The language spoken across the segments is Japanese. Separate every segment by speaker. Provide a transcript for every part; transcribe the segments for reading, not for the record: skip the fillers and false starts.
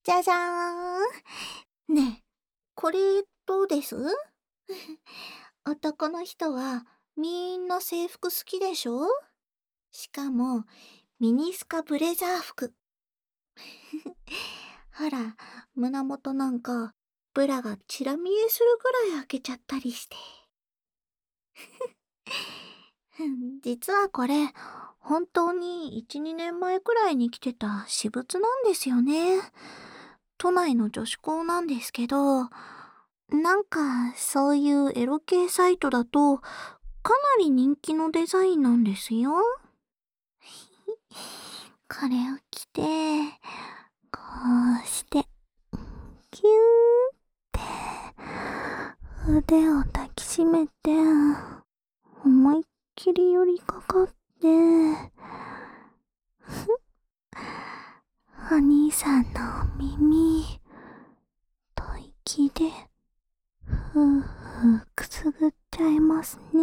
Speaker 1: じゃじゃーん。ねえ、これどうです？男の人はみんな制服好きでしょ？しかも、ミニスカブレザー服。ほら、胸元なんか、ブラがチラ見えするぐらい開けちゃったりして。実はこれ、本当に1、2年前くらいに来てた私物なんですよね。都内の女子校なんですけど、なんかそういうエロ系サイトだと、かなり人気のデザインなんですよ。これを着て、こうして、キューって腕を抱きしめて、思いっきり寄りかかって、お兄さんの耳、吐息で、ふうふうくすぐっちゃいますね。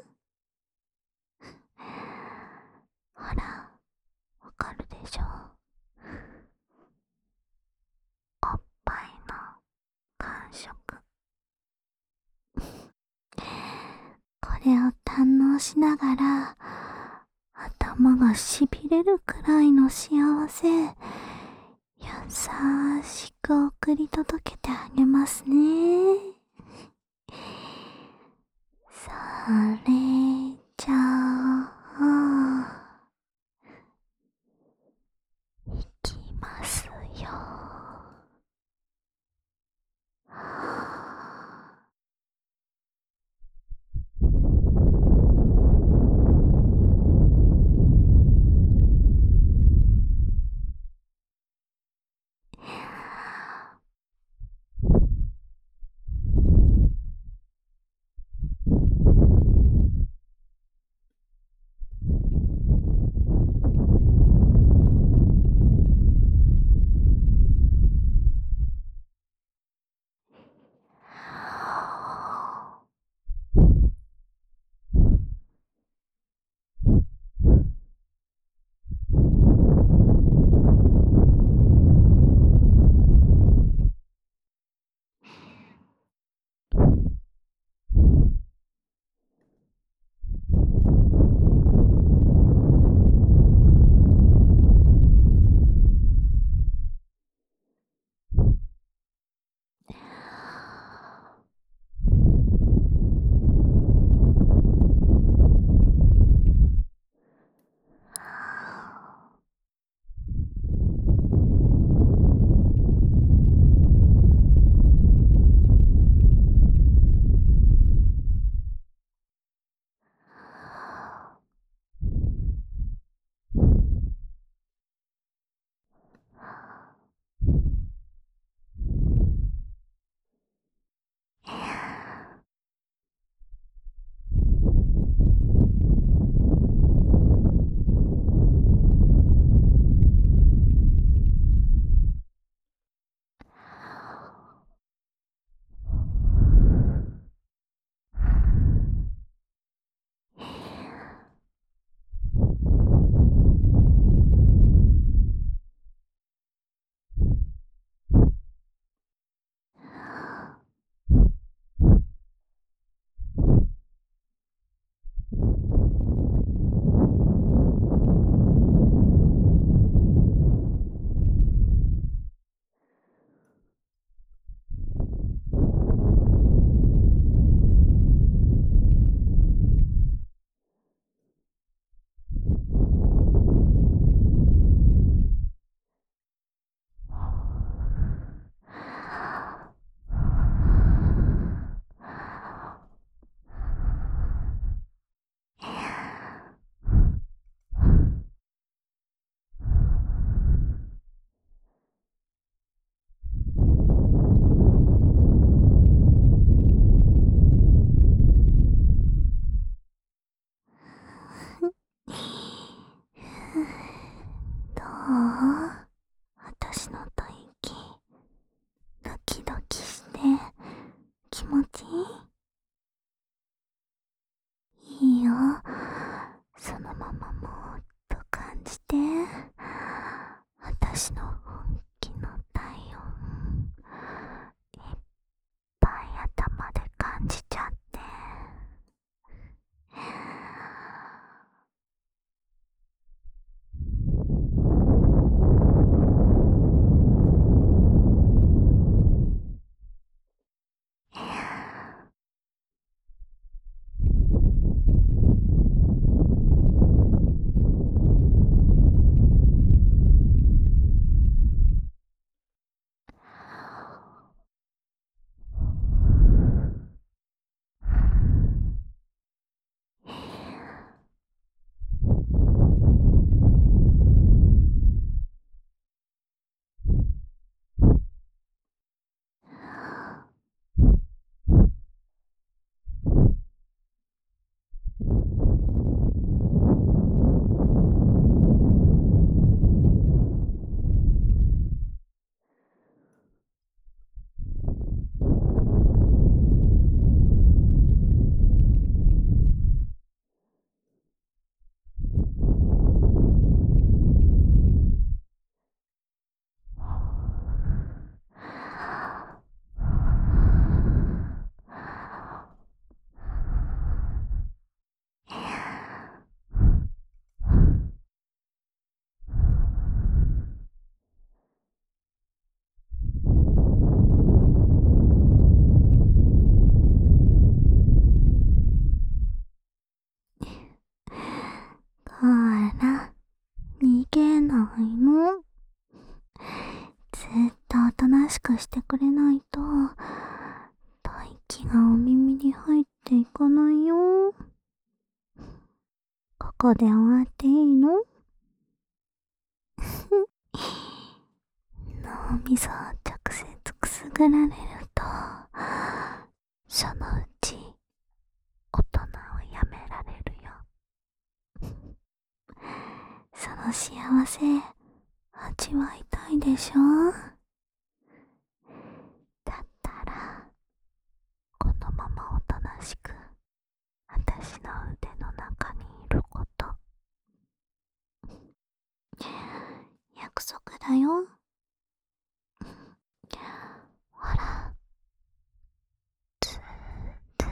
Speaker 1: ほら、わかるでしょ？おっぱいの感触。これを堪能しながら、頭がしびれるくらいの幸せ、優しく送り届けてあげますね。それじゃあ、いきますよ。 しくしてくれないと、吐息がお耳に入っていかないよ。ここで終わっていいの？脳みそを直接くすぐられると、そのうち大人をやめられるよ。その幸せ味わいたいでしょ？だったらこのままおとなしく私の腕の中にいること、約束だよ。ほら、ずーっと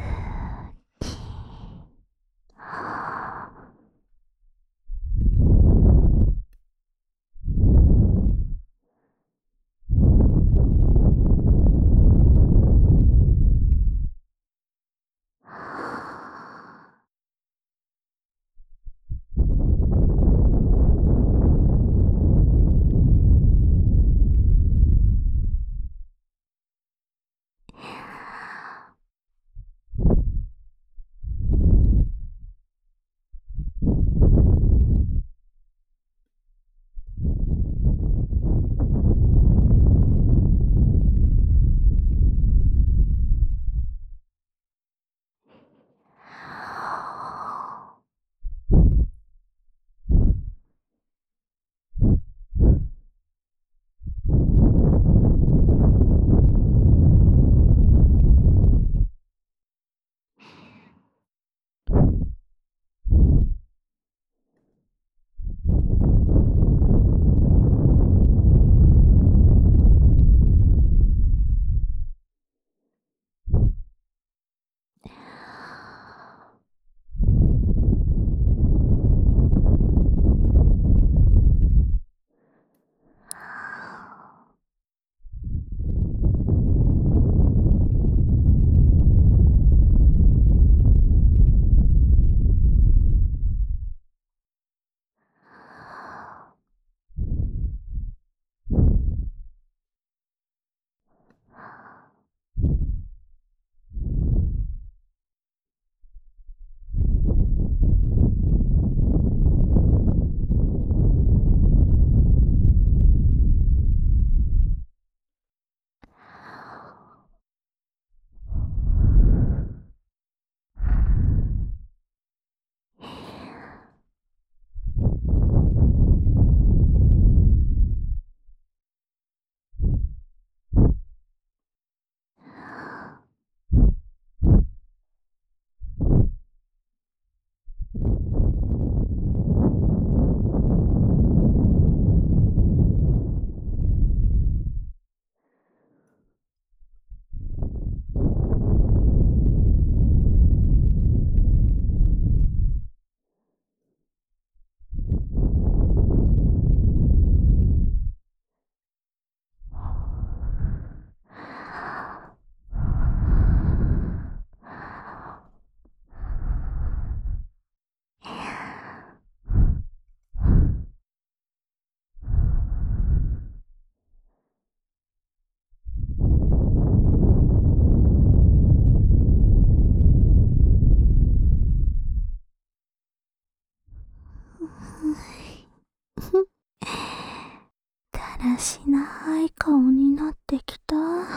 Speaker 1: だらしない顔になってきた。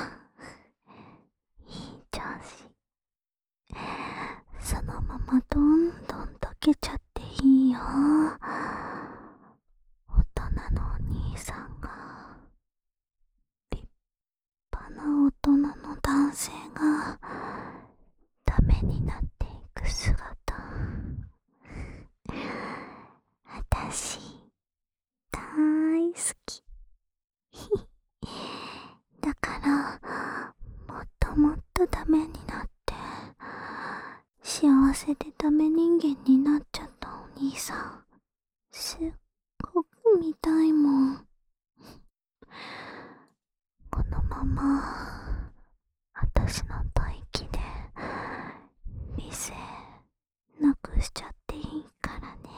Speaker 1: いい調子。そのままどんどん溶けちゃっていいよ。大人のお兄さんが、立派な大人の男性がダメになっていく姿、私大好き。だからもっともっとダメになって幸せでダメ人間になっちゃったお兄さん、すっごく見たいもん。このまま私の吐息で理性なくしちゃっていいからね。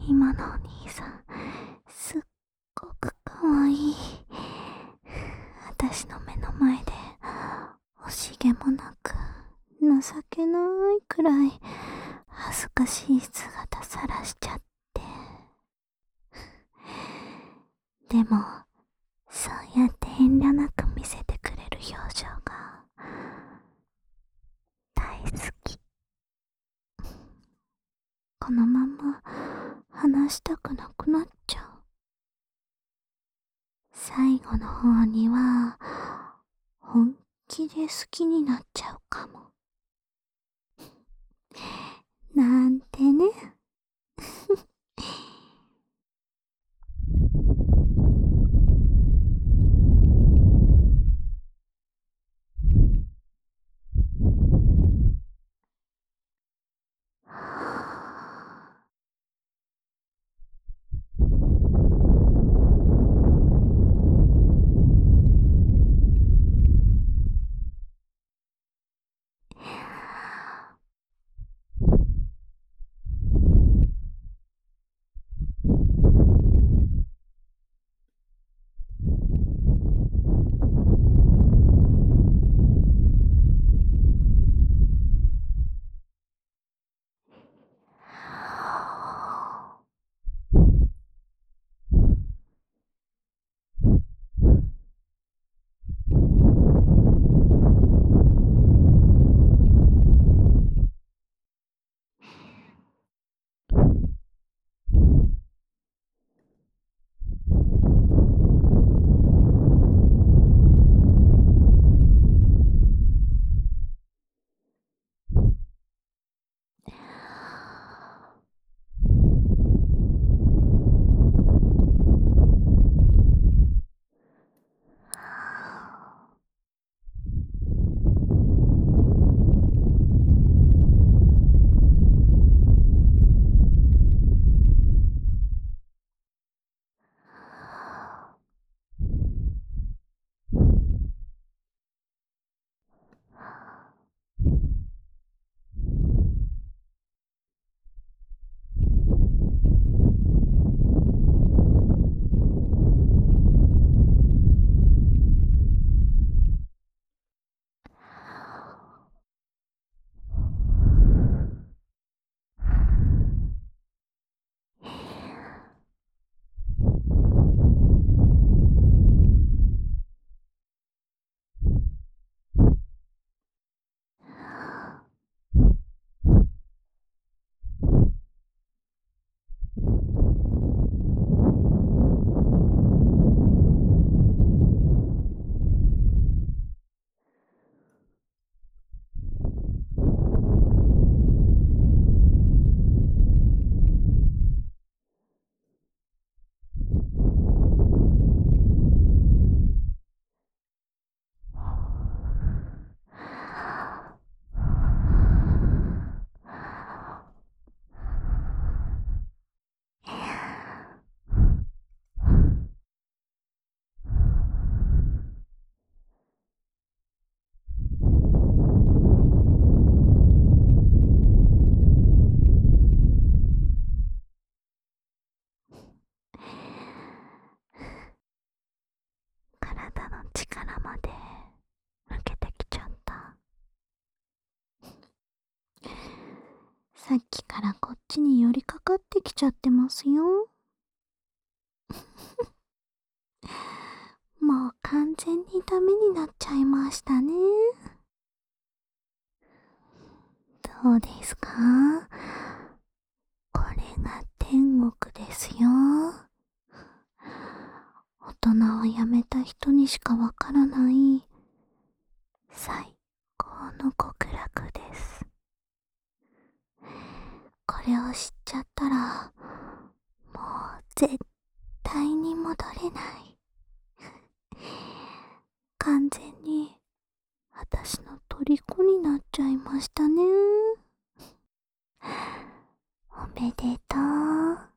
Speaker 1: 今のお兄さん、すっごくかわいい。私の目の前で、惜しげもなく、情けないくらい、恥ずかしい姿さらしちゃって。でも、そうやって遠慮なく見せてくれる表情が、大好き。このまま話したくなくなっちゃう。最後の方には、本気で好きになっちゃうかも。なんてね。体の力まで抜けてきちゃった。さっきからこっちに寄りかかってきちゃってますよ。もう完全にダメになっちゃいましたね。どうですか？これが天国ですよ。大人を辞めた人にしかわからない最高の極楽です。これを知っちゃったら、もう絶対に戻れない。完全に私の虜になっちゃいましたね。おめでとう。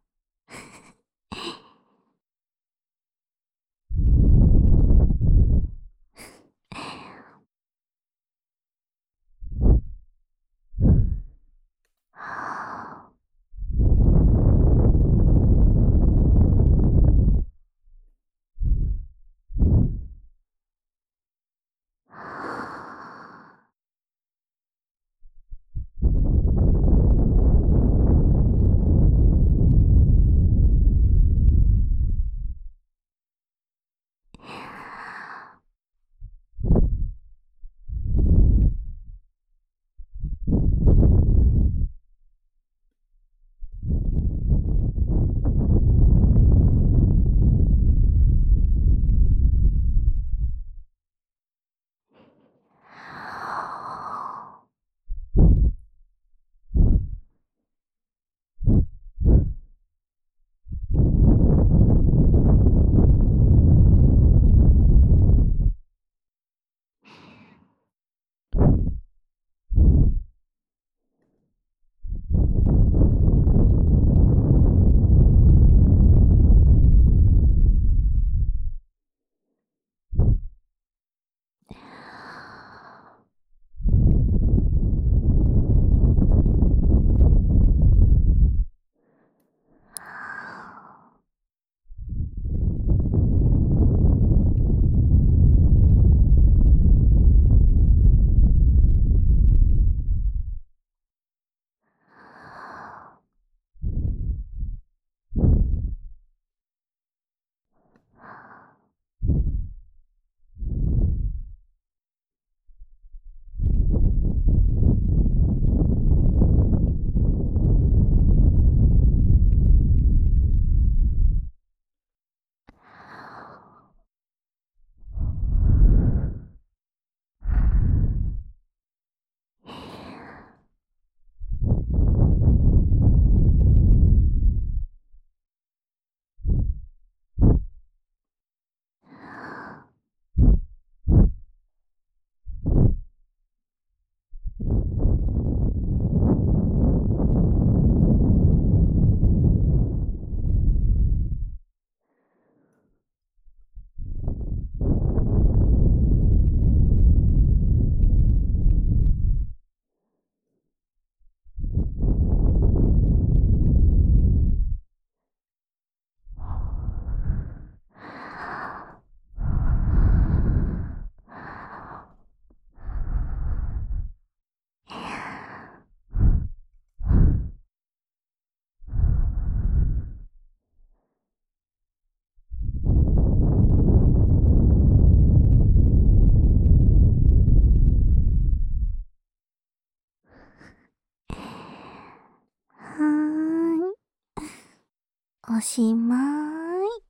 Speaker 1: おしまーい。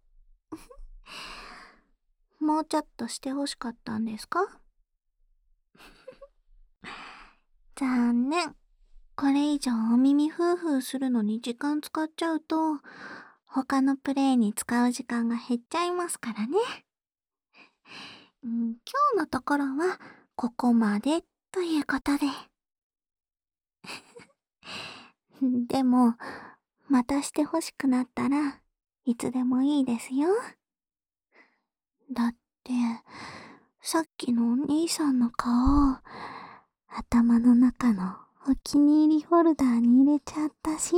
Speaker 1: もうちょっとしてほしかったんですか？残念。これ以上お耳ふーふーするのに時間使っちゃうと、他のプレイに使う時間が減っちゃいますからね。今日のところはここまでということで。でも、またしてほしくなったらいつでもいいですよ。だって、さっきのお兄さんの顔、頭の中のお気に入りフォルダーに入れちゃったし。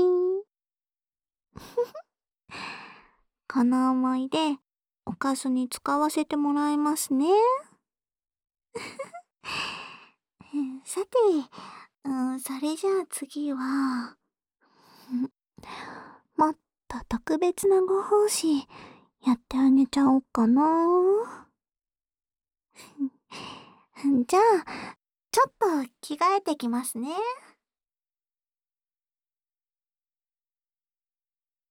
Speaker 1: この思い出、おかずに使わせてもらいますね。さて、それじゃあ次は、もっと特別なご奉仕、やってあげちゃおうかな。じゃあ、ちょっと着替えてきますね。